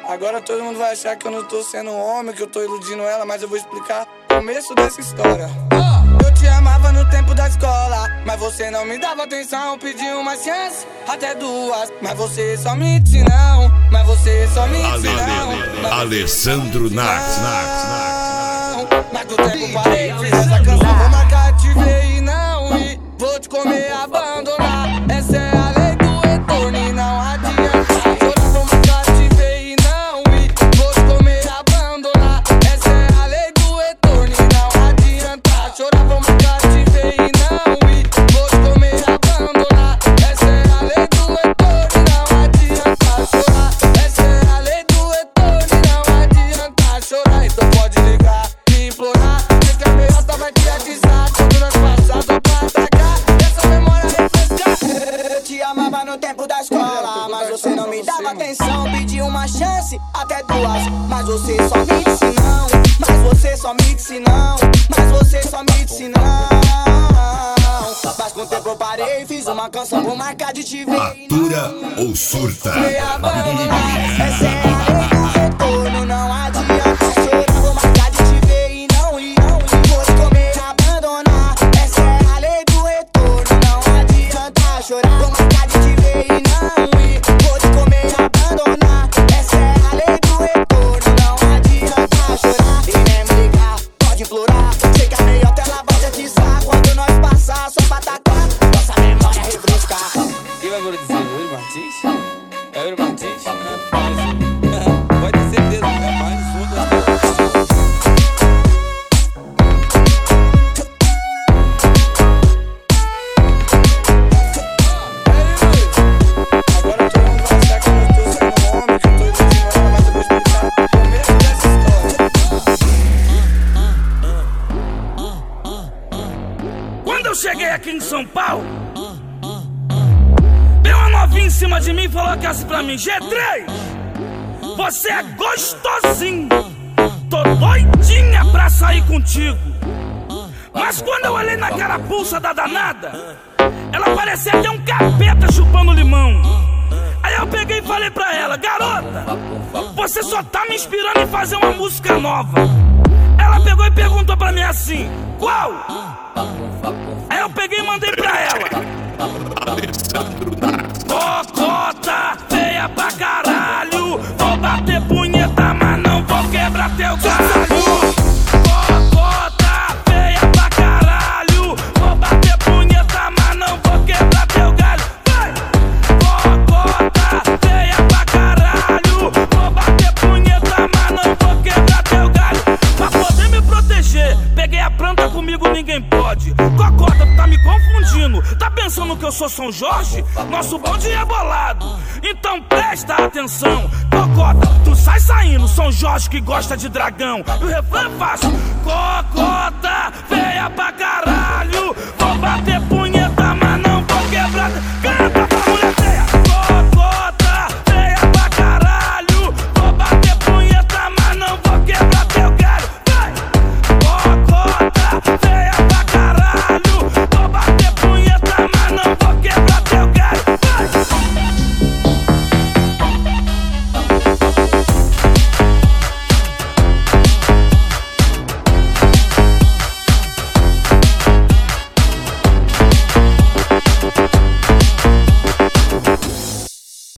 Agora todo mundo vai achar que eu não tô sendo um homem, que eu tô iludindo ela, mas eu vou explicar o começo dessa história. Eu te amava no tempo da escola, mas você não me dava atenção. Pedi uma chance, até duas, mas você só me disse não. Mas você só me disse não. Alessandro Narx. Mas com o tempo parei, fiz essa canção, vou marcar, te ver e não ir. Vou te comer, abandonar, essa é a lei do retorno e não adianta. Chorar, vou marcar, te ver e não ir. Vou te comer, abandonar, essa é a lei do retorno e não adianta. Chorar, vou marcar, te ver e não ir. Vou te comer, abandonar, essa é a lei do retorno e não adianta. Chorar, essa é a lei do retorno e não adianta. Chorar, então pode ligar, me implorar, mas que a melhota vai te atizar. Quando nós passar, só pra atacar, essa memória refrescar. Eu te amava no tempo da escola, mas você não me dava atenção. Pedi uma chance, até duas, mas você só me disse não. Mas você só me disse não. Mas você só me disse não. Mas com o tempo eu parei, fiz uma canção, vou marcar de te ver. Atura ou surta? Me abandonar, essa é a lei do retorno, não adianta. Chorar, vou marcar de te ver e não ir. Vou te comer, abandonar, essa é a lei do retorno, não adianta. Chorar, vou marcar de te ver e não ir. Vou te comer, abandonar, essa é a lei do retorno, não adianta. Chorar e nem me ligar, pode implorar. Sei que a meiota ela vai te atizar. Quando nós passar, só pra atacar, nossa memória refrescar. Quem vai dizer? Yuri Martins? É Yuri Martins? Pode ter certeza, é mais foda. Agora todo mundo vai achar que eu não tô sendo um homem, que eu tô iludindo ela, mas eu vou explicar o começo dessa história. Quando eu cheguei aqui em São Paulo, veio uma novinha em cima de mim e falou assim pra mim: G3, você é gostosinho, tô doidinha pra sair contigo. Mas quando eu olhei na carapuça da danada, ela parecia até um capeta chupando limão. Aí eu peguei e falei pra ela: garota, você só tá me inspirando em fazer uma música nova. Ela pegou e perguntou pra mim assim: qual? Aí eu peguei e mandei pra ela: cocota, feia pra caralho, vou bater punheta, mas não vou quebrar teu galho. Cocota, feia pra caralho, vou bater punheta, mas não vou quebrar teu galho. Vai! Cocota, feia pra caralho, vou bater punheta, mas não vou quebrar teu galho. Pra poder me proteger, peguei a planta, comigo ninguém pode. Cocota, tu tá me confundindo, tá pensando que eu sou São Jorge? Nosso bonde é bolado, então presta atenção. Cocota, tu sai saindo, São Jorge que gosta de dragão. E o refrão é fácil: cocota, feia pra caralho,